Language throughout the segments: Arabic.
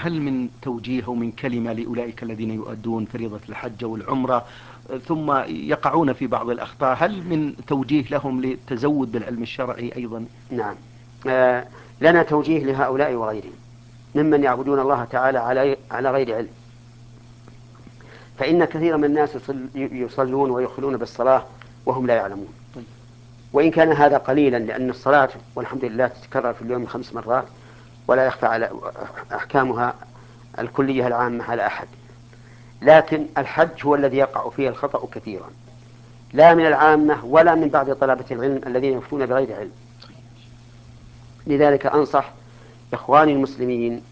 هل من توجيه أو من كلمة لأولئك الذين يؤدون فريضة الحج والعمرة ثم يقعون في بعض الأخطاء، هل من توجيه لهم للتزود بالعلم الشرعي أيضا؟ نعم. آه لنا توجيه لهؤلاء وغيرهم ممن يعبدون الله تعالى على غير علم. فإن كثيرا من الناس يصلون ويخلون بالصلاة وهم لا يعلمون. وإن كان هذا قليلا، لأن الصلاة والحمد لله تتكرر في اليوم 5 مرات، ولا يخفى على أحكامها الكلية العامة على أحد. لكن الحج هو الذي يقع فيه الخطأ كثيرا، لا من العامة ولا من بعض طلبة العلم الذين يفتون بغير علم. لذلك أنصح إخواني المسلمين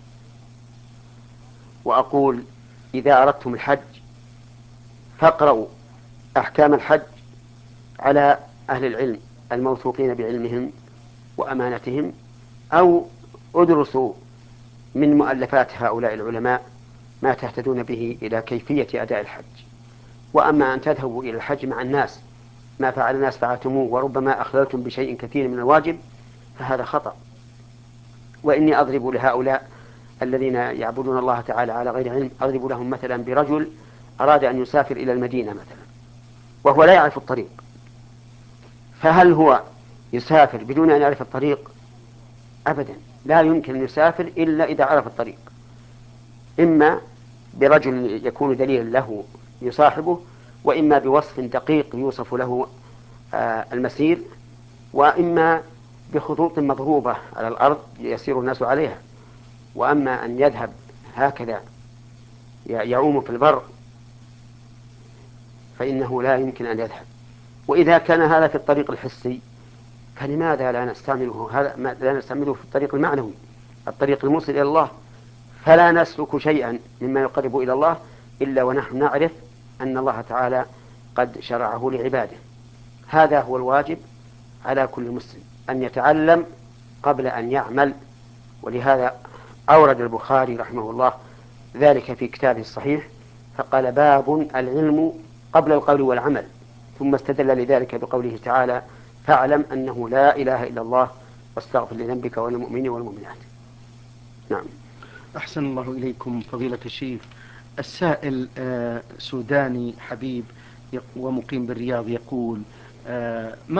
وأقول: إذا أردتم الحج فاقرأوا أحكام الحج على أهل العلم الموثوقين بعلمهم وأمانتهم، أو ادرسوا من مؤلفات هؤلاء العلماء ما تهتدون به إلى كيفية أداء الحج. وأما أن تذهبوا إلى الحج مع الناس ما فعل الناس فعلتموه وربما أخللتم بشيء كثير من الواجب، فهذا خطأ. وإني أضرب لهؤلاء الذين يعبدون الله تعالى على غير علم، أضرب لهم مثلا برجل أراد أن يسافر إلى المدينة مثلا وهو لا يعرف الطريق، فهل هو يسافر بدون أن يعرف الطريق؟ أبدا، لا يمكن أن يسافر إلا إذا عرف الطريق، إما برجل يكون دليلا له يصاحبه، وإما بوصف دقيق يوصف له المسير، وإما بخطوط مضروبة على الأرض يسير الناس عليها. وأما أن يذهب هكذا يعوم في البر فإنه لا يمكن أن يذهب. وإذا كان هذا في الطريق الحسي فلماذا لا نستعمله في الطريق المعنوي، الطريق الموصل إلى الله؟ فلا نسلك شيئا مما يقرب إلى الله إلا ونحن نعرف أن الله تعالى قد شرعه لعباده. هذا هو الواجب على كل مسلم، أن يتعلم قبل أن يعمل. ولهذا أورد البخاري رحمه الله ذلك في كتابه الصحيح، فقال: باب العلم قبل القول والعمل، ثم استدل لذلك بقوله تعالى: فاعلم أنه لا إله إلا الله واستغفر لذنبك وللمؤمنين والمؤمنات. نعم. أحسن الله إليكم فضيلة الشيخ. السائل سوداني حبيب ومقيم بالرياض يقول: ما